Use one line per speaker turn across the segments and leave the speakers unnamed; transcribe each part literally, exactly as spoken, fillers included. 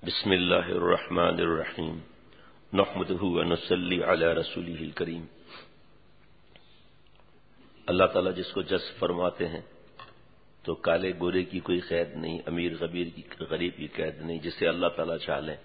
بسم اللہ الرحمن الرحیم نحمدہ ونصلی علی رسولہ الکریم۔ اللہ تعالیٰ جس کو جذب فرماتے ہیں تو کالے گورے کی کوئی قید نہیں، امیر غبیر کی غریب کی قید نہیں، جسے اللہ تعالیٰ چاہ لیں۔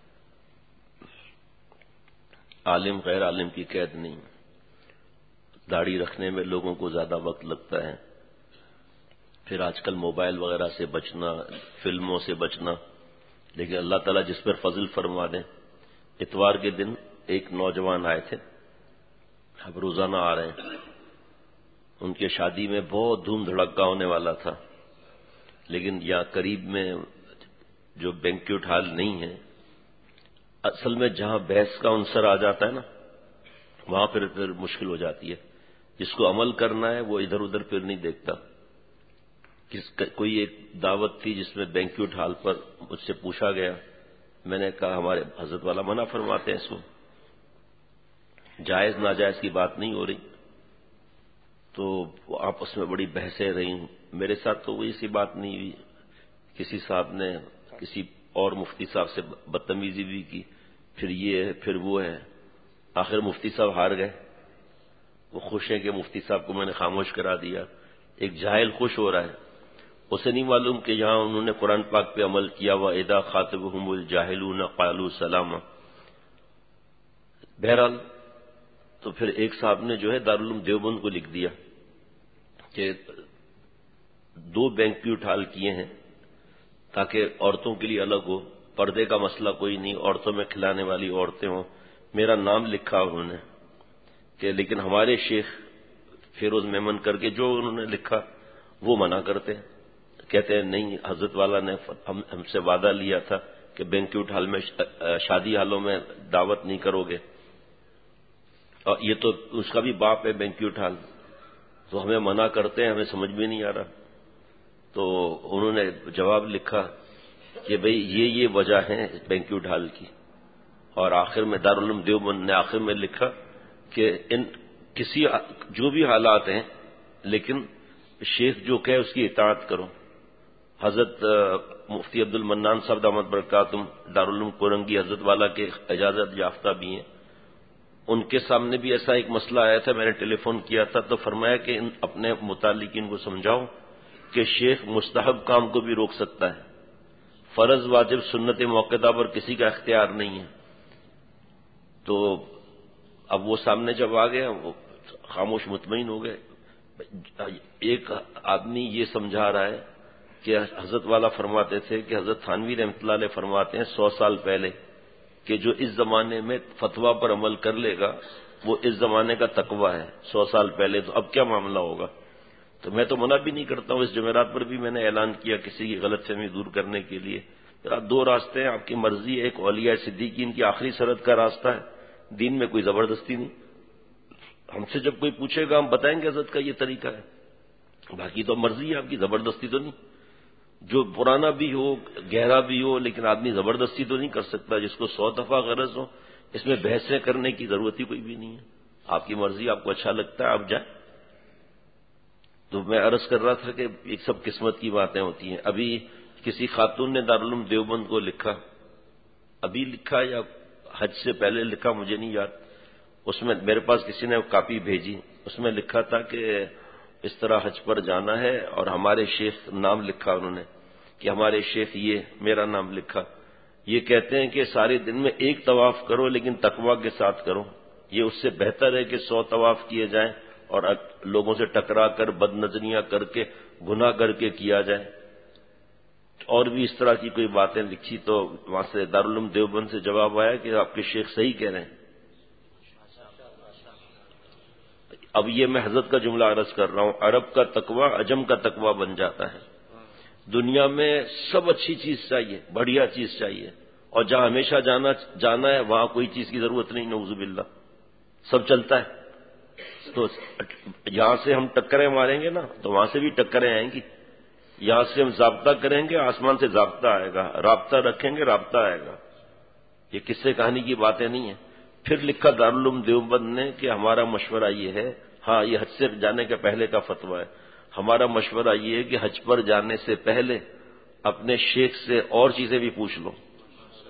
عالم غیر عالم کی قید نہیں۔ داڑھی رکھنے میں لوگوں کو زیادہ وقت لگتا ہے، پھر آج کل موبائل وغیرہ سے بچنا، فلموں سے بچنا، لیکن اللہ تعالیٰ جس پر فضل فرما دیں۔ اتوار کے دن ایک نوجوان آئے تھے، اب روزانہ آ رہے ہیں، ان کے شادی میں بہت دھوم دھڑکا ہونے والا تھا، لیکن یہاں قریب میں جو بینکویٹ ہال نہیں ہے، اصل میں جہاں بحث کا عنصر آ جاتا ہے نا، وہاں پھر پھر مشکل ہو جاتی ہے۔ جس کو عمل کرنا ہے وہ ادھر ادھر پھر نہیں دیکھتا۔ کس کوئی ایک دعوت تھی جس میں بینکویٹ ہال پر مجھ سے پوچھا گیا، میں نے کہا ہمارے حضرت والا منع فرماتے ہیں، اس میں جائز ناجائز کی بات نہیں ہو رہی، تو آپس میں بڑی بحثیں رہیں۔ میرے ساتھ تو وہی سی بات نہیں ہوئی، کسی صاحب نے کسی اور مفتی صاحب سے بدتمیزی بھی کی، پھر یہ ہے پھر وہ ہے، آخر مفتی صاحب ہار گئے۔ وہ خوش ہیں کہ مفتی صاحب کو میں نے خاموش کرا دیا۔ ایک جاہل خوش ہو رہا ہے، اسے نہیں معلوم کہ یہاں انہوں نے قرآن پاک پہ عمل کیا، وَإِذَا خَاطَبَهُمُ الْجَاهِلُونَ قَالُوا سَلَامًا۔ بہرحال تو پھر ایک صاحب نے جو ہے دارالعلوم دیوبند کو لکھ دیا کہ دو بینکویٹ ہال کیے ہیں تاکہ عورتوں کے لیے الگ ہو، پردے کا مسئلہ کوئی نہیں، عورتوں میں کھلانے والی عورتیں ہوں۔ میرا نام لکھا انہوں نے کہ لیکن ہمارے شیخ فیروز میمن کر کے جو انہوں نے لکھا وہ منع کرتے ہیں، کہتے ہیں نہیں، حضرت والا نے ہم ہم سے وعدہ لیا تھا کہ بینکویٹ ہال میں شادی حالوں میں دعوت نہیں کرو گے، اور یہ تو اس کا بھی باپ ہے بینکویٹ ہال، تو ہمیں منع کرتے ہیں، ہمیں سمجھ میں نہیں آ رہا۔ تو انہوں نے جواب لکھا کہ بھئی یہ یہ وجہ ہے بینکویٹ ہال کی، اور آخر میں دارالعلوم دیوبند نے آخر میں لکھا کہ ان کسی جو بھی حالات ہیں لیکن شیخ جو کہے اس کی اطاعت کرو۔ حضرت مفتی عبد المنان صاحب دامت برکاتہم دارالعلوم کورنگی حضرت والا کے اجازت یافتہ بھی ہیں، ان کے سامنے بھی ایسا ایک مسئلہ آیا تھا، میں نے ٹیلی فون کیا تھا تو فرمایا کہ ان اپنے متعلقین کو سمجھاؤ کہ شیخ مستحب کام کو بھی روک سکتا ہے، فرض واجب سنت موقعہ پر کسی کا اختیار نہیں ہے۔ تو اب وہ سامنے جب آ گیا وہ خاموش مطمئن ہو گئے۔ ایک آدمی یہ سمجھا رہا ہے کہ حضرت والا فرماتے تھے کہ حضرت تھانوی رحمۃ اللہ علیہ فرماتے ہیں سو سال پہلے کہ جو اس زمانے میں فتویٰ پر عمل کر لے گا وہ اس زمانے کا تقویٰ ہے، سو سال پہلے، تو اب کیا معاملہ ہوگا؟ تو میں تو منع بھی نہیں کرتا ہوں، اس جمعرات پر بھی میں نے اعلان کیا کسی کی غلط فہمی دور کرنے کے لیے، دو راستے ہیں، آپ کی مرضی ہے، ایک اولیاء صدیقین کی آخری سرحد کا راستہ ہے، دین میں کوئی زبردستی نہیں۔ ہم سے جب کوئی پوچھے گا ہم بتائیں گے حضرت کا یہ طریقہ ہے، باقی تو مرضی ہے آپ کی، زبردستی تو نہیں۔ جو پرانا بھی ہو گہرا بھی ہو لیکن آدمی زبردستی تو نہیں کر سکتا، جس کو سو دفعہ غرض ہو، اس میں بحثیں کرنے کی ضرورت ہی کوئی بھی نہیں ہے، آپ کی مرضی، آپ کو اچھا لگتا ہے آپ جائیں۔ تو میں عرض کر رہا تھا کہ ایک سب قسمت کی باتیں ہوتی ہیں۔ ابھی کسی خاتون نے دارالعلوم دیوبند کو لکھا، ابھی لکھا یا حج سے پہلے لکھا مجھے نہیں یاد، اس میں میرے پاس کسی نے کاپی بھیجی، اس میں لکھا تھا کہ اس طرح حج پر جانا ہے، اور ہمارے شیخ نام لکھا انہوں نے کہ ہمارے شیخ یہ، میرا نام لکھا، یہ کہتے ہیں کہ سارے دن میں ایک طواف کرو لیکن تقویٰ کے ساتھ کرو، یہ اس سے بہتر ہے کہ سو طواف کیے جائیں اور لوگوں سے ٹکرا کر بد نظریاں کر کے گناہ کر کے کیا جائے۔ اور بھی اس طرح کی کوئی باتیں لکھی، تو وہاں سے دارالعلوم دیوبند سے جواب آیا کہ آپ کے شیخ صحیح کہہ رہے ہیں۔ اب یہ میں حضرت کا جملہ عرض کر رہا ہوں، عرب کا تقویٰ عجم کا تقویٰ بن جاتا ہے۔ دنیا میں سب اچھی چیز چاہیے، بڑھیا چیز چاہیے، اور جہاں ہمیشہ جانا جانا ہے وہاں کوئی چیز کی ضرورت نہیں، نعوذ باللہ، سب چلتا ہے۔ تو یہاں سے ہم ٹکریں ماریں گے نا تو وہاں سے بھی ٹکریں آئیں گی، یہاں سے ہم ضابطہ کریں گے آسمان سے ضابطہ آئے گا، رابطہ رکھیں گے رابطہ آئے گا۔ یہ قصے کہانی کی باتیں نہیں ہیں۔ پھر لکھا دارالعلوم دیوبند نے کہ ہمارا مشورہ یہ ہے، ہاں یہ حج سے جانے کے پہلے کا فتویٰ ہے، ہمارا مشورہ یہ ہے کہ حج پر جانے سے پہلے اپنے شیخ سے اور چیزیں بھی پوچھ لو،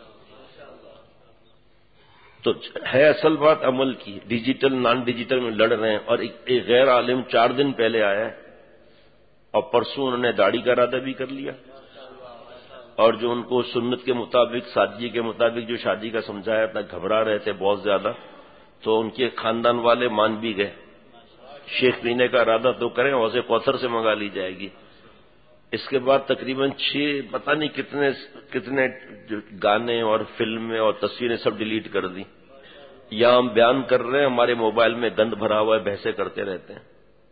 تو ہے اصل بات عمل کی. ڈیجیٹل نان ڈیجیٹل میں لڑ رہے ہیں، اور ایک, ایک غیر عالم چار دن پہلے آیا ہے اور پرسوں انہوں نے داڑھی کا ارادہ بھی کر لیا، اور جو ان کو سنت کے مطابق سادگی کے مطابق جو شادی کا سمجھایا تھا، گھبرا رہے تھے بہت زیادہ، تو ان کے خاندان والے مان بھی گئے. شیخ پینے کا ارادہ تو کریں، حوض کوثر سے منگا لی جائے گی. اس کے بعد تقریباً چھ پتہ نہیں کتنے کتنے گانے اور فلمیں اور تصویریں سب ڈیلیٹ کر دی. یا ہم بیان کر رہے ہیں، ہمارے موبائل میں گند بھرا ہوا ہے، بحثیں کرتے رہتے ہیں.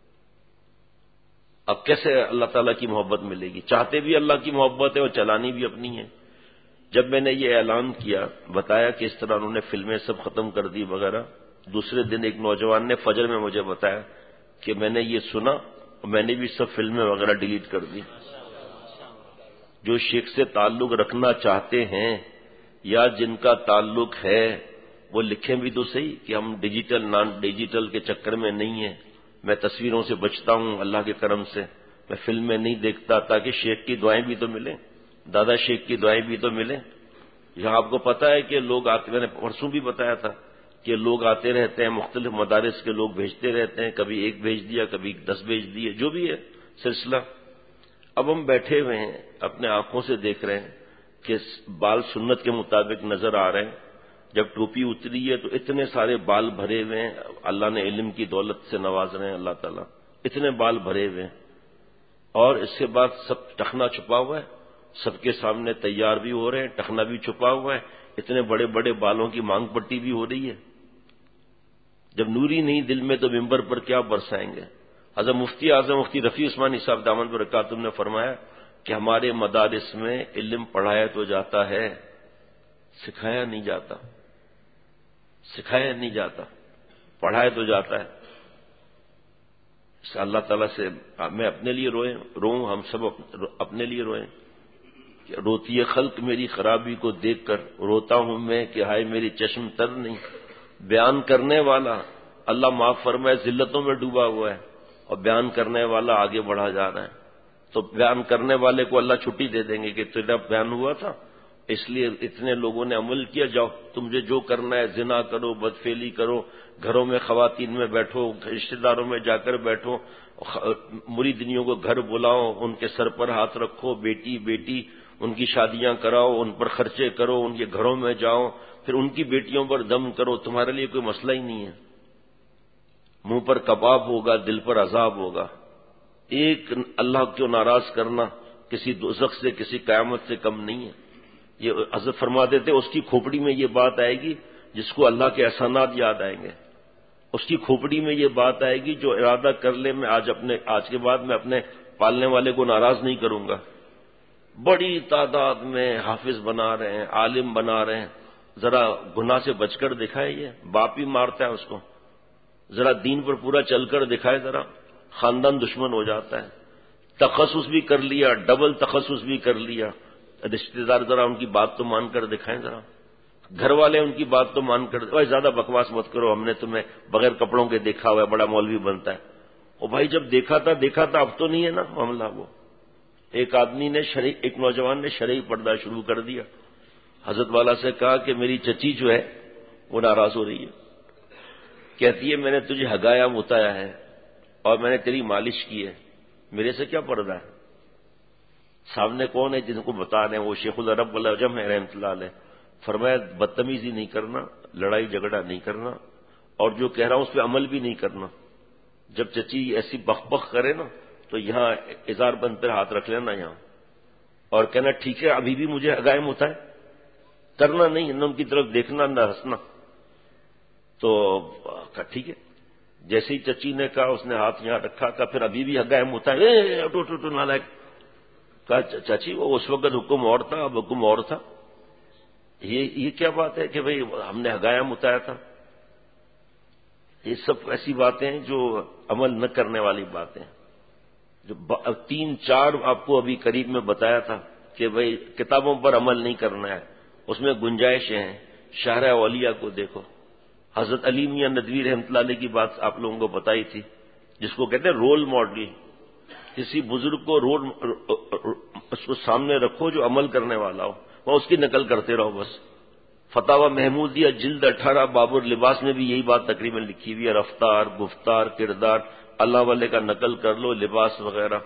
اب کیسے اللہ تعالیٰ کی محبت ملے گی؟ چاہتے بھی اللہ کی محبت ہے اور چلانی بھی اپنی ہے. جب میں نے یہ اعلان کیا، بتایا کہ اس طرح انہوں نے فلمیں سب ختم کر دی وغیرہ، دوسرے دن ایک نوجوان نے فجر میں مجھے بتایا کہ میں نے یہ سنا اور میں نے بھی سب فلمیں وغیرہ ڈیلیٹ کر دی. جو شیخ سے تعلق رکھنا چاہتے ہیں یا جن کا تعلق ہے وہ لکھیں بھی تو صحیح کہ ہم ڈیجیٹل نان ڈیجیٹل کے چکر میں نہیں ہیں. میں تصویروں سے بچتا ہوں اللہ کے کرم سے، میں فلمیں نہیں دیکھتا تاکہ شیخ کی دعائیں بھی تو ملیں، دادا شیخ کی دعائیں بھی تو ملیں. یہاں آپ کو پتا ہے کہ لوگ آتے، میں نے پرسوں بھی بتایا تھا کہ لوگ آتے رہتے ہیں، مختلف مدارس کے لوگ بھیجتے رہتے ہیں، کبھی ایک بھیج دیا، کبھی دس بھیج دیے، جو بھی ہے سلسلہ. اب ہم بیٹھے ہوئے ہیں، اپنے آنکھوں سے دیکھ رہے ہیں کہ بال سنت کے مطابق نظر آ رہے ہیں. جب ٹوپی اتری ہے تو اتنے سارے بال بھرے ہوئے ہیں، اللہ نے علم کی دولت سے نواز رہے ہیں اللہ تعالیٰ، اتنے بال بھرے ہوئے ہیں. اور اس کے بعد سب ٹخنا چھپا ہوا ہے، سب کے سامنے تیار بھی ہو رہے ہیں، ٹخنا بھی چھپا ہوا ہے، اتنے بڑے بڑے بالوں کی مانگ پٹی بھی ہو رہی ہے. جب نوری نہیں دل میں تو ممبر پر کیا برسائیں گے؟ حضرت مفتی اعظم مفتی رفیع عثمانی صاحب دامن برکاتہ نے فرمایا کہ ہمارے مدارس میں علم پڑھایا تو جاتا ہے، سکھایا نہیں جاتا، سکھایا نہیں جاتا، پڑھایا تو جاتا ہے. اللہ تعالیٰ سے میں اپنے لیے روئے روؤں، ہم سب اپنے لیے روئیں. روتی ہے خلق میری خرابی کو دیکھ کر، روتا ہوں میں کہ ہائے میری چشم تر نہیں. بیان کرنے والا اللہ معاف فرمائے ذلتوں میں ڈوبا ہوا ہے، اور بیان کرنے والا آگے بڑھا جا رہا ہے. تو بیان کرنے والے کو اللہ چھٹی دے دیں گے کہ تیرا بیان ہوا تھا، اس لیے اتنے لوگوں نے عمل کیا، جاؤ تمہیں جو کرنا ہے، زنا کرو، بدفعلی کرو، گھروں میں خواتین میں بیٹھو، رشتہ داروں میں جا کر بیٹھو، مریدنیوں کو گھر بلاؤ، ان کے سر پر ہاتھ رکھو، بیٹی بیٹی ان کی شادیاں کراؤ، ان پر خرچے کرو، ان کے گھروں میں جاؤ، پھر ان کی بیٹیوں پر دم کرو. تمہارے لیے کوئی مسئلہ ہی نہیں ہے. منہ پر کباب ہوگا، دل پر عذاب ہوگا. ایک اللہ کو ناراض کرنا کسی دوزخ سے، کسی قیامت سے کم نہیں ہے. یہ حضرت فرماتے تھے اس کی کھوپڑی میں یہ بات آئے گی جس کو اللہ کے احسانات یاد آئیں گے. اس کی کھوپڑی میں یہ بات آئے گی جو ارادہ کر لے میں آج اپنے آج کے بعد میں اپنے پالنے والے کو ناراض نہیں کروں گا. بڑی تعداد میں حافظ بنا رہے ہیں، عالم بنا رہے ہیں، ذرا گناہ سے بچ کر دکھائے. یہ باپ ہی مارتا ہے اس کو، ذرا دین پر پورا چل کر دکھائے، ذرا خاندان دشمن ہو جاتا ہے. تخصص بھی کر لیا، ڈبل تخصص بھی کر لیا، رشتے دار ذرا ان کی بات تو مان کر دکھائیں، ذرا گھر والے ان کی بات تو مان کر. بھائی زیادہ بکواس مت کرو، ہم نے تمہیں بغیر کپڑوں کے دیکھا ہوا ہے، بڑا مولوی بنتا ہے. او بھائی جب دیکھا تھا دیکھا تھا، اب تو نہیں ہے نا معاملہ. وہ ایک آدمی نے شرعی ایک نوجوان نے شرعی پردہ شروع کر دیا. حضرت والا سے کہا کہ میری چچی جو ہے وہ ناراض ہو رہی ہے، کہتی ہے میں نے تجھے ہگایا متایا ہے اور میں نے تیری مالش کی ہے، میرے سے کیا پردہ ہے؟ سامنے کون ہے جن کو بتا رہے ہیں؟ وہ شیخ العرب والعجم ہے رحمۃ اللہ علیہ. فرمایا بدتمیزی نہیں کرنا، لڑائی جھگڑا نہیں کرنا، اور جو کہہ رہا ہوں اس پہ عمل بھی نہیں کرنا. جب چچی ایسی بخ بخ کرے نا تو یہاں اظہار بند پر ہاتھ رکھ لینا یہاں، اور کہنا ٹھیک ہے ابھی بھی مجھے ہگائے متا ہے، کرنا نہیں، نہ ان کی طرف دیکھنا نہ ہنسنا. تو کہا ٹھیک ہے. جیسے ہی چچی نے کہا اس نے ہاتھ یہاں رکھا، کہا پھر ابھی بھی ہگائے متا ہے، اٹو اٹو اٹو نالائق. کہا چاچی وہ اس وقت حکم اور تھا، اب حکم اور تھا. یہ یہ کیا بات ہے کہ بھئی ہم نے ہگایا متایا تھا؟ یہ سب ایسی باتیں ہیں جو عمل نہ کرنے والی باتیں. جو تین چار آپ کو ابھی قریب میں بتایا تھا کہ بھئی کتابوں پر عمل نہیں کرنا ہے، اس میں گنجائشیں ہیں. شارع اولیاء کو دیکھو، حضرت علی میاں ندوی رحمۃ اللہ علیہ کی بات آپ لوگوں کو بتائی تھی، جس کو کہتے ہیں رول ماڈل. کسی بزرگ کو رول اس کو سامنے رکھو جو عمل کرنے والا ہو، وہ اس کی نقل کرتے رہو بس. فتاوی محمودیہ جلد اٹھارہ باب اللباس میں بھی یہی بات تقریباً لکھی ہوئی ہے، رفتار، گفتار، کردار، اللہ والے کا نقل کر لو، لباس وغیرہ.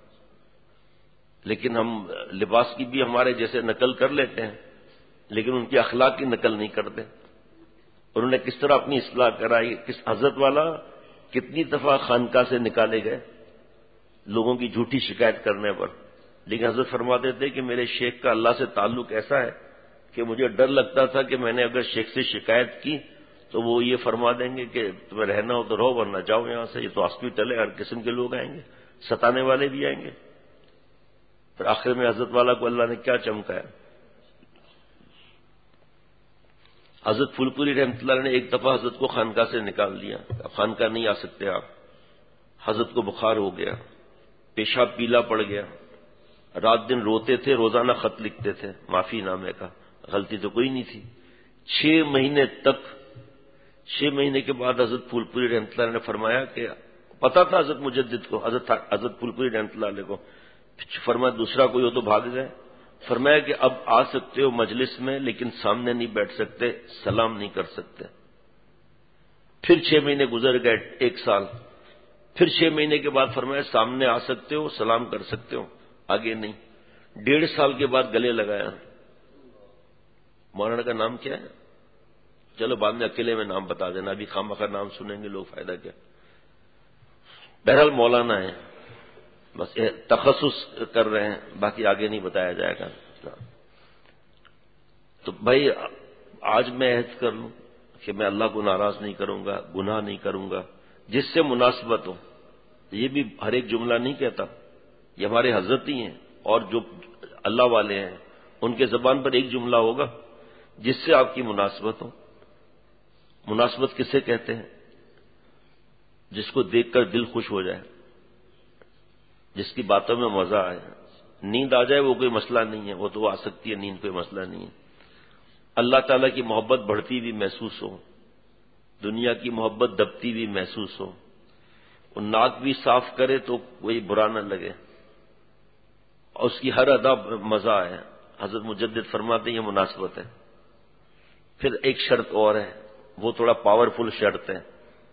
لیکن ہم لباس کی بھی ہمارے جیسے نقل کر لیتے ہیں، لیکن ان کی اخلاق کی نقل نہیں کرتے. انہوں نے کس طرح اپنی اصلاح کرائی، کس حضرت والا کتنی دفعہ خانقاہ سے نکالے گئے لوگوں کی جھوٹی شکایت کرنے پر، لیکن حضرت فرماتے تھے کہ میرے شیخ کا اللہ سے تعلق ایسا ہے کہ مجھے ڈر لگتا تھا کہ میں نے اگر شیخ سے شکایت کی تو وہ یہ فرما دیں گے کہ تمہیں رہنا ہو تو رہو ورنہ جاؤ یہاں سے، یہ تو ہاسپٹل ہے، ہر قسم کے لوگ آئیں گے، ستانے والے بھی آئیں گے. پھر آخر میں حضرت والا کو اللہ نے کیا چمکایا. حضرت پھول پوری رحمۃ اللہ نے ایک دفعہ حضرت کو خانقاہ سے نکال دیا، خانقاہ نہیں آ سکتے آپ. حضرت کو بخار ہو گیا، پیشاب پیلا پڑ گیا، رات دن روتے تھے، روزانہ خط لکھتے تھے معافی نامے کا، غلطی تو کوئی نہیں تھی. چھ مہینے تک چھ مہینے کے بعد حضرت پھول پوری رحمۃ اللہ نے فرمایا کہ پتا تھا حضرت مجدد کو، حضرت حضرت پھول پوری رحمۃ اللہ علیہ کو، فرمایا دوسرا کوئی ہو تو بھاگ جائے. فرمایا کہ اب آ سکتے ہو مجلس میں لیکن سامنے نہیں بیٹھ سکتے، سلام نہیں کر سکتے. پھر چھ مہینے گزر گئے، ایک سال. پھر چھ مہینے کے بعد فرمایا سامنے آ سکتے ہو، سلام کر سکتے ہو، آگے نہیں. ڈیڑھ سال کے بعد گلے لگایا. مولانا کا نام کیا ہے؟ چلو بعد میں اکیلے میں نام بتا دینا، ابھی خامخواہ نام سنیں گے لوگ، فائدہ کیا. بہرحال مولانا ہے، بس تخصص کر رہے ہیں، باقی آگے نہیں بتایا جائے گا. تو بھائی آج میں عہد کر لوں کہ میں اللہ کو ناراض نہیں کروں گا، گناہ نہیں کروں گا، جس سے مناسبت ہو. یہ بھی ہر ایک جملہ نہیں کہتا، یہ ہمارے حضرت ہی ہیں اور جو اللہ والے ہیں ان کے زبان پر ایک جملہ ہوگا جس سے آپ کی مناسبت ہو. مناسبت کسے کہتے ہیں؟ جس کو دیکھ کر دل خوش ہو جائے، جس کی باتوں میں مزہ آئے. نیند آ جائے وہ کوئی مسئلہ نہیں ہے، وہ تو آ سکتی ہے، نیند کوئی مسئلہ نہیں ہے. اللہ تعالیٰ کی محبت بڑھتی ہوئی محسوس ہو، دنیا کی محبت دبتی ہوئی محسوس ہو، وہ ناک بھی صاف کرے تو کوئی برا نہ لگے، اور اس کی ہر ادا مزہ آئے. حضرت مجدد فرماتے ہیں یہ مناسبت ہے. پھر ایک شرط اور ہے، وہ تھوڑا پاورفل شرط ہے.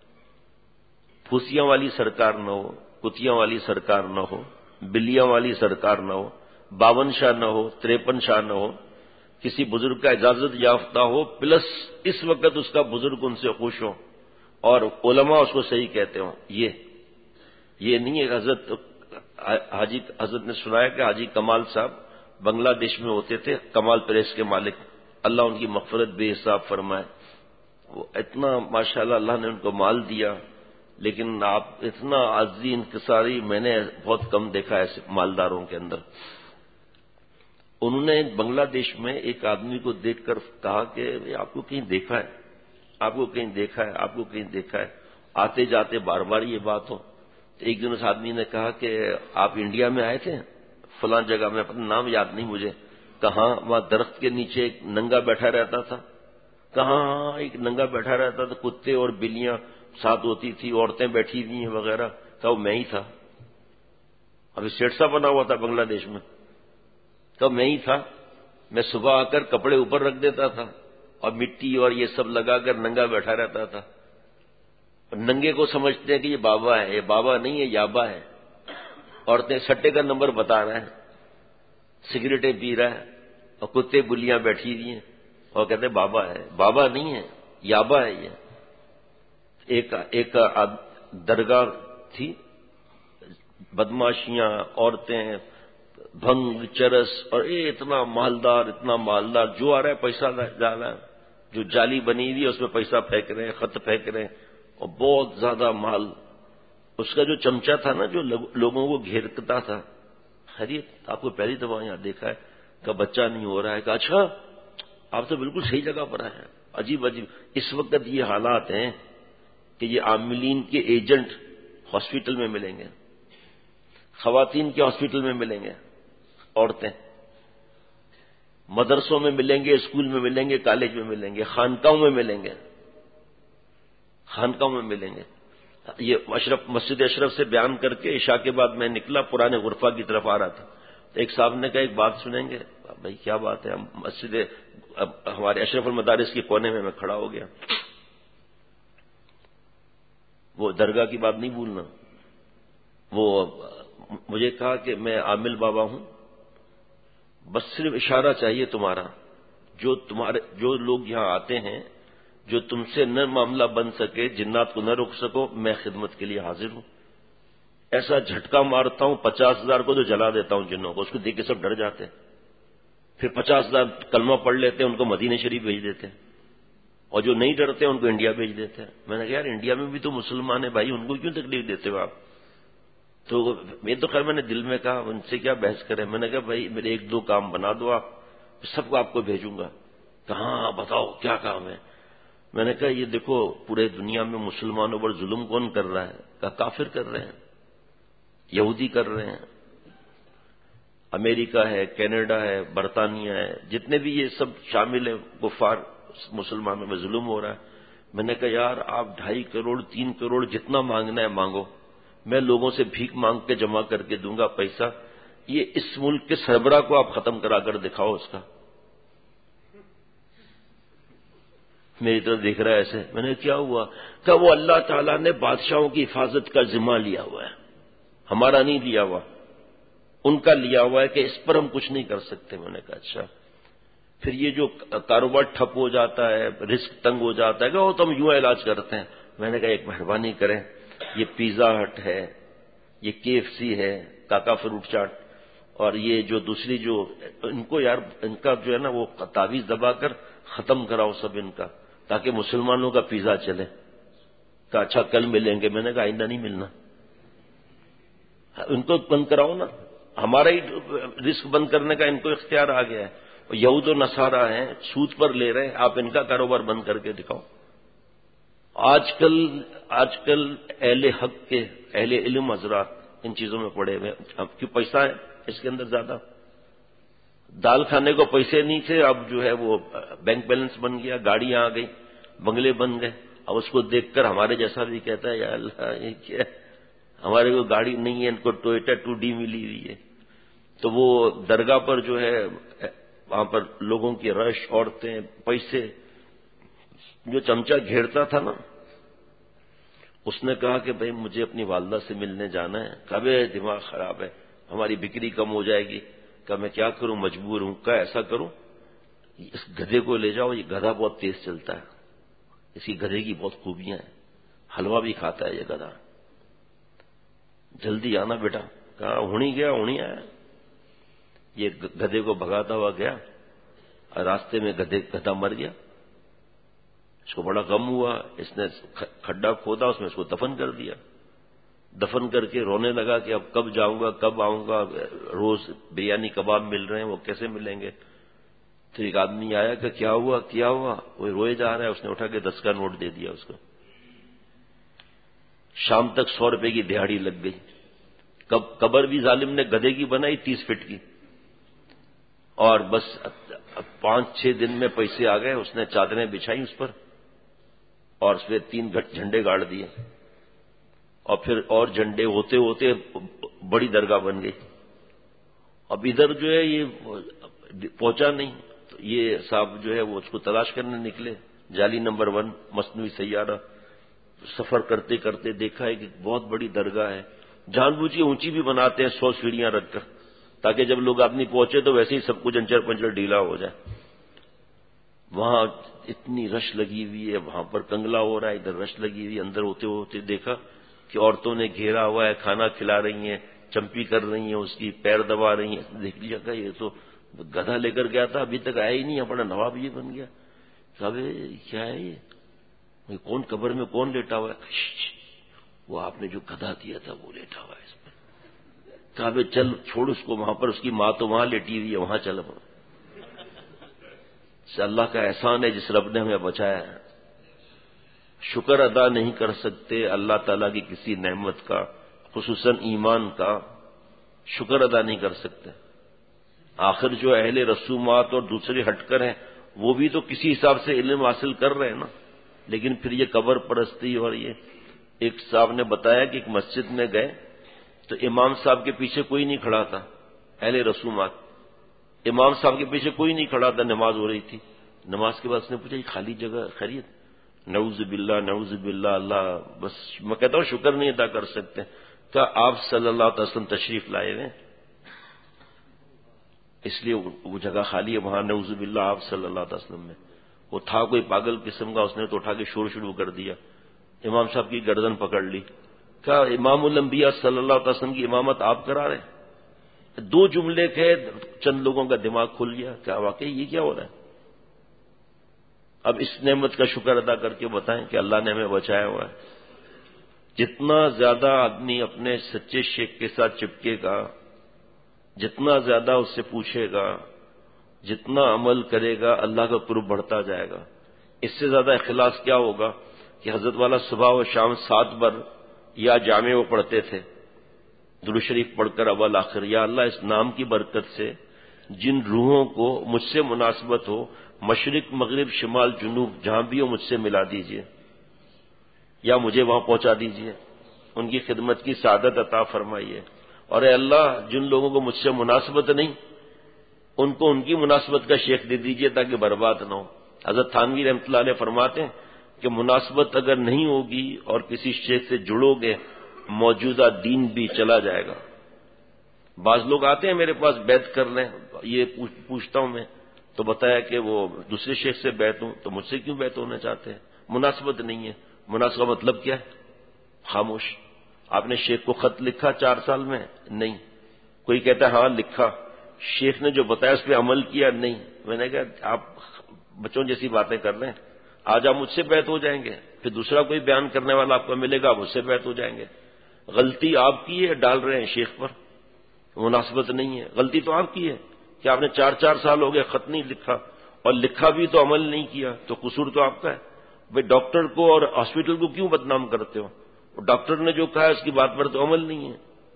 پھوسیاں والی سرکار نہ ہو، کتیاں والی سرکار نہ ہو، بلیاں والی سرکار نہ ہو، باون شاہ نہ ہو، تریپن شاہ نہ ہو، کسی بزرگ کا اجازت یافتہ ہو، پلس اس وقت اس کا بزرگ ان سے خوش ہو اور علماء اس کو صحیح کہتے ہوں. یہ یہ نہیں ہے. حضرت حاجی حضرت نے سنایا کہ حاجی کمال صاحب بنگلہ دیش میں ہوتے تھے، کمال پریس کے مالک، اللہ ان کی مغفرت بے حساب فرمائے. وہ اتنا ماشاءاللہ اللہ نے ان کو مال دیا، لیکن آپ اتنا عاجزی انکساری میں نے بہت کم دیکھا ہے مالداروں کے اندر. انہوں نے بنگلہ دیش میں ایک آدمی کو دیکھ کر کہا کہ آپ کو کہیں دیکھا ہے، آپ کو کہیں دیکھا ہے، آپ کو کہیں دیکھا ہے. آتے جاتے بار بار یہ بات ہو. ایک دن اس آدمی نے کہا کہ آپ انڈیا میں آئے تھے فلاں جگہ میں، اپنا نام یاد نہیں مجھے، کہاں وہاں درخت کے نیچے ایک ننگا بیٹھا رہتا تھا. کہاں ایک ننگا بیٹھا رہتا تھا، کتے اور بلیاں ساتھ ہوتی تھی، عورتیں بیٹھی ہوئی ہیں وغیرہ. کہا وہ میں ہی تھا. ابھی سیٹ سا بنا ہوا تھا بنگلہ دیش میں. کہا میں ہی تھا. میں صبح آ کر کپڑے اوپر رکھ دیتا تھا اور مٹی اور یہ سب لگا کر ننگا بیٹھا رہتا تھا. ننگے کو سمجھتے ہیں کہ یہ بابا ہے، یہ بابا نہیں ہے، یابا ہے. عورتیں سٹے کا نمبر بتا رہے ہیں، سگریٹیں پی رہا ہے اور کتے بلیاں بیٹھی ہوئی ہیں اور کہتے ہیں بابا ہے. بابا نہیں ہے، یابا ہے. یہ ایک ایک درگاہ تھی، بدماشیاں، عورتیں، بھنگ، چرس، اور یہ اتنا مالدار اتنا مالدار، جو آ رہا ہے پیسہ جا رہا ہے، جو جالی بنی ہوئی ہے اس میں پیسہ پھینک رہے ہیں، خط پھینک رہے ہیں، اور بہت زیادہ مال. اس کا جو چمچہ تھا نا جو لوگوں کو گھیرتا تھا، خیریت آپ کو پہلی دفعہ یہاں دیکھا ہے کہ بچہ نہیں ہو رہا ہے. کہ اچھا آپ تو بالکل صحیح جگہ پر آئے ہیں. عجیب عجیب اس وقت یہ حالات ہیں کہ یہ عاملین کے ایجنٹ ہاسپٹل میں ملیں گے، خواتین کے ہاسپٹل میں ملیں گے، عورتیں مدرسوں میں ملیں گے، اسکول میں ملیں گے، کالج میں ملیں گے، خانقاہوں میں ملیں گے، خانقاہوں میں ملیں گے. یہ اشرف مسجد اشرف سے بیان کر کے عشاء کے بعد میں نکلا، پرانے غرفہ کی طرف آ رہا تھا. ایک صاحب نے کہا ایک بات سنیں گے؟ بھائی کیا بات ہے؟ ہم مسجد اب ہمارے اشرف المدارس کے کونے میں میں کھڑا ہو گیا. وہ درگاہ کی بات نہیں بھولنا. وہ مجھے کہا کہ میں عامل بابا ہوں، بس صرف اشارہ چاہیے تمہارا، جو تمہارے جو لوگ یہاں آتے ہیں جو تم سے نہ معاملہ بن سکے، جنات کو نہ روک سکو، میں خدمت کے لیے حاضر ہوں. ایسا جھٹکا مارتا ہوں پچاس ہزار کو تو جلا دیتا ہوں جنوں کو. اس کو دیکھ کے سب ڈر جاتے ہیں. پھر پچاس ہزار کلمہ پڑھ لیتے ہیں، ان کو مدینہ شریف بھیج دیتے ہیں، اور جو نہیں ڈرتے ہیں ان کو انڈیا بھیج دیتے ہیں. میں نے کہا یار انڈیا میں بھی تو مسلمان ہیں بھائی، ان کو کیوں تکلیف دیتے ہو آپ؟ تو میں تو خیر میں نے دل میں کہا ان سے کیا بحث کرے. میں نے کہا بھائی میرے ایک دو کام بنا دو آپ، سب کو آپ کو بھیجوں گا. کہاں بتاؤ کیا کام ہے؟ میں نے کہا یہ دیکھو پورے دنیا میں مسلمانوں پر ظلم کون کر رہا ہے؟ کہا کافر کر رہے ہیں، یہودی کر رہے ہیں. امریکہ ہے، کینیڈا ہے، برطانیہ ہے، جتنے بھی یہ سب شامل ہیں کفار، مسلمانوں میں ظلم ہو رہا ہے. میں نے کہا یار آپ ڈھائی کروڑ تین کروڑ جتنا مانگنا ہے مانگو، میں لوگوں سے بھیک مانگ کے جمع کر کے دوں گا پیسہ. یہ اس ملک کے سربراہ کو آپ ختم کرا کر دکھاؤ اس کا. میری طرف دیکھ رہا ہے ایسے. میں نے کیا ہوا؟ کہ وہ اللہ تعالیٰ نے بادشاہوں کی حفاظت کا ذمہ لیا ہوا ہے، ہمارا نہیں لیا ہوا، ان کا لیا ہوا ہے کہ اس پر ہم کچھ نہیں کر سکتے. میں نے کہا اچھا. پھر یہ جو کاروبار ٹھپ ہو جاتا ہے، رسک تنگ ہو جاتا ہے کہ وہ تو ہم یوں علاج کرتے ہیں. میں نے کہا ایک مہربانی کریں، یہ پیزا ہٹ ہے، یہ کے ایف سی ہے، کاکا فروٹ چاٹ، اور یہ جو دوسری جو ان کو یار ان کا جو ہے نا وہ تعویذ دبا کر ختم کراؤ سب ان کا، تاکہ مسلمانوں کا پیزا چلے. کہا اچھا کل ملیں گے. میں نے کہا آئندہ نہیں ملنا، ان کو بند کراؤ نا. ہمارا ہی رسک بند کرنے کا ان کو اختیار آ گیا ہے. یہود و نصارہ ہیں، سود پر لے رہے ہیں، آپ ان کا کاروبار بند کر کے دکھاؤ. آج کل آج کل اہل حق کے اہل علم حضرات ان چیزوں میں پڑے ہوئے. اب کیوں پیسہ ہے اس کے اندر زیادہ، دال کھانے کو پیسے نہیں تھے، اب جو ہے وہ بینک بیلنس بن گیا، گاڑیاں آ گئی، بنگلے بن گئے. اب اس کو دیکھ کر ہمارے جیسا بھی کہتا ہے یا اللہ یہ کیا، ہمارے کو گاڑی نہیں ہے، ان کو ٹوئیٹا ٹو ڈی ملی ہوئی ہے. تو وہ درگاہ پر جو ہے وہاں پر لوگوں کی رش، عورتیں، پیسے. جو چمچہ گھیرتا تھا نا اس نے کہا کہ بھائی مجھے اپنی والدہ سے ملنے جانا ہے. کبھی دماغ خراب ہے، ہماری بکری کم ہو جائے گی. کہ میں کیا کروں، مجبور ہوں. کہ ایسا کروں اس گدھے کو لے جاؤ، یہ گدھا بہت تیز چلتا ہے، اس کی گدھے کی بہت خوبیاں ہیں، حلوہ بھی کھاتا ہے یہ گدھا، جلدی آنا بیٹا. کہا ہونی گیا ہونی آیا. یہ گدھے کو بھگاتا ہوا گیا، اور راستے میں گدھے گدھا مر گیا. اس کو بڑا غم ہوا، اس نے کھڈا کھودا، اس میں اس کو دفن کر دیا. دفن کر کے رونے لگا کہ اب کب جاؤں گا کب آؤں گا، روز بریانی کباب مل رہے ہیں، وہ کیسے ملیں گے. تو ایک آدمی آیا کہ کیا ہوا کیا ہوا، وہ روئے جا رہا ہے. اس نے اٹھا کے دس کا نوٹ دے دیا اس کو. شام تک سو روپے کی دہاڑی لگ گئی. قبر بھی ظالم نے گدھے کی بنائی تیس فٹ کی، اور بس پانچ چھ دن میں پیسے آ گئے. اس نے چادریں بچھائی اس پر، اور اس پہ تین جھنڈے گاڑ دیے، اور پھر اور جھنڈے ہوتے ہوتے بڑی درگاہ بن گئی. اب ادھر جو ہے یہ پہنچا نہیں، تو یہ صاحب جو ہے وہ اس کو تلاش کرنے نکلے. جعلی نمبر ون مصنوعی سیارہ. سفر کرتے کرتے دیکھا ہے کہ بہت بڑی درگاہ ہے، جان بوجھ کے اونچی بھی بناتے ہیں سو سیڑھیاں رکھ کر، تاکہ جب لوگ آدمی پہنچے تو ویسے ہی سب کچھ انچر پنچر ڈھیلا ہو جائے. وہاں اتنی رش لگی ہوئی ہے، وہاں پر کنگلا ہو رہا ہے، ادھر رش لگی ہوئی ہے. اندر ہوتے ہوتے دیکھا کہ عورتوں نے گھیرا ہوا ہے، کھانا کھلا رہی ہیں، چمپی کر رہی ہیں، اس کی پیر دبا رہی ہیں. دیکھ لیا کہ یہ تو گدھا لے کر گیا تھا، ابھی تک آیا ہی نہیں، اپنا نواب یہ بن گیا. کہا کیا ہے یہ، کون قبر میں کون لیٹا ہوا ہے؟ وہ آپ نے جو گدھا دیا تھا وہ لیٹا ہوا ہے اس پر. کہا چل چھوڑ اس کو، وہاں پر اس کی ماں تو وہاں لیٹی ہوئی ہے، وہاں چل. سے اللہ کا احسان ہے جس رب نے ہمیں بچایا ہے. شکر ادا نہیں کر سکتے اللہ تعالیٰ کی کسی نعمت کا، خصوصاً ایمان کا شکر ادا نہیں کر سکتے. آخر جو اہل رسومات اور دوسرے ہٹ کر ہیں وہ بھی تو کسی حساب سے علم حاصل کر رہے ہیں نا. لیکن پھر یہ قبر پرستی. اور یہ ایک صاحب نے بتایا کہ ایک مسجد میں گئے تو امام صاحب کے پیچھے کوئی نہیں کھڑا تھا، اہل رسومات. امام صاحب کے پیچھے کوئی نہیں کھڑا تھا، نماز ہو رہی تھی. نماز کے بعد اس نے پوچھا یہ خالی جگہ خیریت؟ نعوذ باللہ نعوذ باللہ، اللہ بس میں کہتا ہوں شکر نہیں ادا کر سکتے. کہا آپ صلی اللہ علیہ وسلم تشریف لائے ہوئے اس لیے وہ جگہ خالی ہے، وہاں نعوذ باللہ آپ صلی اللہ علیہ وسلم میں. وہ تھا کوئی پاگل قسم کا، اس نے تو اٹھا کے شور شروع کر دیا، امام صاحب کی گردن پکڑ لی. کہا امام الانبیاء صلی اللہ علیہ وسلم کی امامت آپ کرا رہے ہیں؟ دو جملے کے چند لوگوں کا دماغ کھل گیا. کیا واقعی یہ کیا ہو رہا ہے؟ اب اس نعمت کا شکر ادا کر کے بتائیں کہ اللہ نے ہمیں بچایا ہوا ہے. جتنا زیادہ آدمی اپنے سچے شیخ کے ساتھ چپکے گا، جتنا زیادہ اس سے پوچھے گا، جتنا عمل کرے گا، اللہ کا قرب بڑھتا جائے گا. اس سے زیادہ اخلاص کیا ہوگا کہ حضرت والا صبح و شام سات بار یا جامع وہ پڑھتے تھے درود شریف پڑھ کر اول آخر، یا اللہ اس نام کی برکت سے جن روحوں کو مجھ سے مناسبت ہو، مشرق مغرب شمال جنوب جہاں بھی ہو، مجھ سے ملا دیجئے یا مجھے وہاں پہنچا دیجئے، ان کی خدمت کی سعادت عطا فرمائیے. اور اے اللہ جن لوگوں کو مجھ سے مناسبت نہیں، ان کو ان کی مناسبت کا شیخ دے دیجئے تاکہ برباد نہ ہو. حضرت تھانوی رحمۃ اللہ علیہ فرماتے ہیں کہ مناسبت اگر نہیں ہوگی اور کسی شیخ سے جڑو گے، موجودہ دین بھی چلا جائے گا. بعض لوگ آتے ہیں میرے پاس بیعت کر لیں، یہ پوچھتا ہوں میں تو بتایا کہ وہ دوسرے شیخ سے بیعت ہوں، تو مجھ سے کیوں بیعت ہونا چاہتے ہیں؟ مناسبت نہیں ہے. مناسبت مطلب کیا ہے؟ خاموش. آپ نے شیخ کو خط لکھا چار سال میں؟ نہیں. کوئی کہتا ہے ہاں لکھا. شیخ نے جو بتایا اس پہ عمل کیا؟ نہیں. میں نے کہا آپ بچوں جیسی باتیں کر رہے ہیں. آج آپ مجھ سے بیعت ہو جائیں گے، پھر دوسرا کوئی بیان کرنے والا آپ کو ملے گا، مجھ سے بیعت ہو جائیں گے. غلطی آپ کی ہے، ڈال رہے ہیں شیخ پر. مناسبت نہیں ہے. غلطی تو آپ کی ہے کہ آپ نے چار چار سال ہو گئے خط نہیں لکھا، اور لکھا بھی تو عمل نہیں کیا، تو قصور تو آپ کا ہے. بھائی ڈاکٹر کو اور ہاسپٹل کو کیوں بدنام کرتے ہو؟ ڈاکٹر نے جو کہا ہے اس کی بات پر تو عمل نہیں ہے.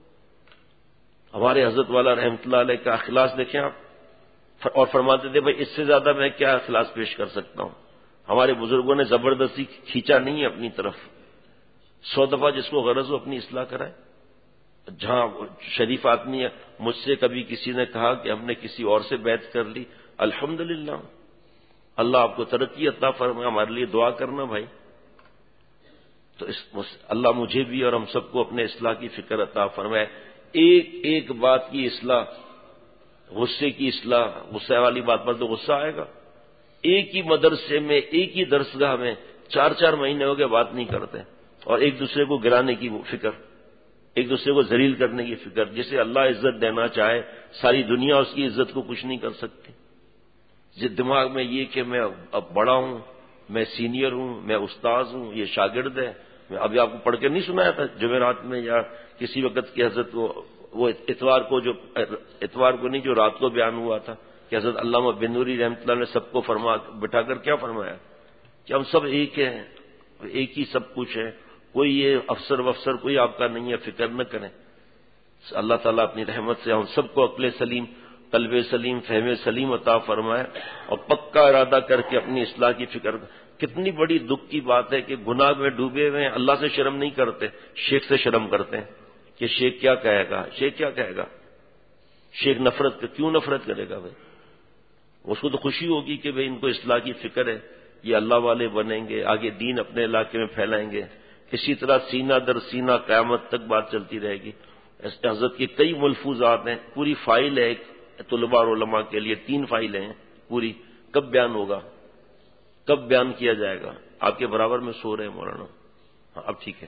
ہمارے حضرت والا رحمۃ اللہ علیہ کا اخلاص دیکھیں آپ، اور فرماتے تھے بھائی اس سے زیادہ میں کیا اخلاص پیش کر سکتا ہوں. ہمارے بزرگوں نے زبردستی کھینچا نہیں ہے اپنی طرف. سو دفعہ جس کو غرض ہو اپنی اصلاح کرائے. جہاں شریف آدمی ہے، مجھ سے کبھی کسی نے کہا کہ ہم نے کسی اور سے بیعت کر لی، الحمدللہ اللہ آپ کو ترقی عطا فرمائے، ہمارے لیے دعا کرنا بھائی. تو اس اللہ مجھے بھی اور ہم سب کو اپنے اصلاح کی فکر عطا فرمائے. ایک ایک بات کی اصلاح، غصے کی اصلاح، غصے والی بات پر تو غصہ آئے گا. ایک ہی مدرسے میں ایک ہی درسگاہ میں چار چار مہینے ہو گئے بات نہیں کرتے، اور ایک دوسرے کو گرانے کی فکر، ایک دوسرے کو ذلیل کرنے کی فکر. جسے اللہ عزت دینا چاہے ساری دنیا اس کی عزت کو کچھ نہیں کر سکتی. جس دماغ میں یہ کہ میں اب بڑا ہوں، میں سینئر ہوں، میں استاذ ہوں، یہ شاگرد ہے. میں ابھی آپ کو پڑھ کے نہیں سنایا تھا جمعرات میں یا کسی وقت کی حضرت کو، وہ اتوار کو جو اتوار کو نہیں جو رات کو بیان ہوا تھا کہ حضرت علامہ بن نوری رحمۃ اللہ نے سب کو فرما بٹھا کر کیا فرمایا کہ ہم سب ایک ہیں، ایک ہی سب کچھ ہے، کوئی یہ افسر وفسر کوئی آپ کا نہیں ہے، فکر نہ کریں. اللہ تعالیٰ اپنی رحمت سے ہم سب کو عقل سلیم، قلب سلیم، فہم سلیم عطا فرمائے، اور پکا ارادہ کر کے اپنی اصلاح کی فکر. کتنی بڑی دکھ کی بات ہے کہ گناہ میں ڈوبے ہوئے ہیں، اللہ سے شرم نہیں کرتے، شیخ سے شرم کرتے ہیں کہ شیخ کیا کہے گا، شیخ کیا کہے گا. شیخ نفرت کیوں نفرت کرے گا بھائی؟ اس کو تو خوشی ہوگی کہ بھائی ان کو اصلاح کی فکر ہے، یہ اللہ والے بنیں گے، آگے دین اپنے علاقے میں پھیلائیں گے. اسی طرح سینہ در سینہ قیامت تک بات چلتی رہے گی. حضرت کے کئی ملفوظات ہیں، پوری فائل ہے طلباء اور علماء کے لیے، تین فائلیں ہیں پوری. کب بیان ہوگا، کب بیان کیا جائے گا؟ آپ کے برابر میں سو رہے ہیں مولانا. ہاں اب ٹھیک ہے.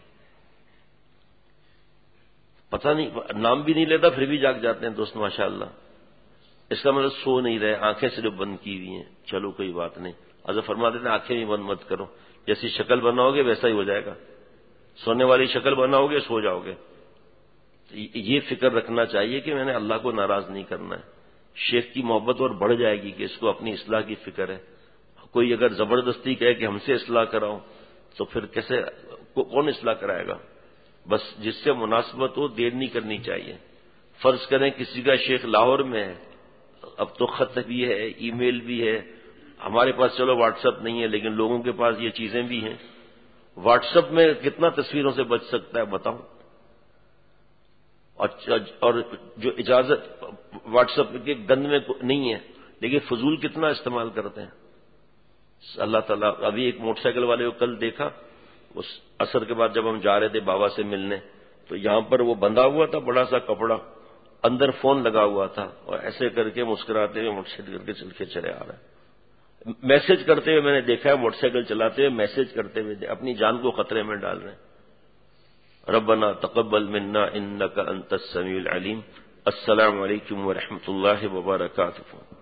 پتہ نہیں نام بھی نہیں لیتا پھر بھی جاگ جاتے ہیں دوست ماشاء اللہ. اس کا مطلب سو نہیں رہے، آنکھیں صرف بند کی ہوئی ہیں. چلو کوئی بات نہیں. حضرت فرما دیتے ہیں آنکھیں بھی بند مت کرو، جیسی شکل بناؤ گے ویسا ہی ہو جائے گا. سونے والی شکل بناؤ گے سو جاؤ گے. یہ فکر رکھنا چاہیے کہ میں نے اللہ کو ناراض نہیں کرنا ہے. شیخ کی محبت اور بڑھ جائے گی کہ اس کو اپنی اصلاح کی فکر ہے. کوئی اگر زبردستی کہے کہ ہم سے اصلاح کراؤ تو پھر کیسے کون اصلاح کرائے گا؟ بس جس سے مناسبت ہو، دیر نہیں کرنی چاہیے. فرض کریں کسی کا شیخ لاہور میں ہے، اب تو خط بھی ہے، ای میل بھی ہے. ہمارے پاس چلو واٹس ایپ نہیں ہے، لیکن لوگوں کے پاس یہ چیزیں بھی ہیں. واٹس ایپ میں کتنا تصویروں سے بچ سکتا ہے بتاؤ؟ اور جو اجازت واٹس ایپ کے گند میں نہیں ہے، لیکن فضول کتنا استعمال کرتے ہیں. اللہ تعالیٰ. ابھی ایک موٹر سائیکل والے کو کل دیکھا، اس عصر کے بعد جب ہم جا رہے تھے بابا سے ملنے، تو یہاں پر وہ بندھا ہوا تھا بڑا سا کپڑا، اندر فون لگا ہوا تھا، اور ایسے کر کے مسکراتے ہوئے موٹر سائیکل کر کے چل کے چلے آ رہا ہے. میسج کرتے ہوئے میں نے دیکھا ہے، موٹر سائیکل چلاتے ہوئے میسج کرتے ہوئے اپنی جان کو خطرے میں ڈال رہے ہیں. ربنا تقبل منا انك انت السميع العليم. السلام علیکم ورحمۃ اللہ وبرکاتہ.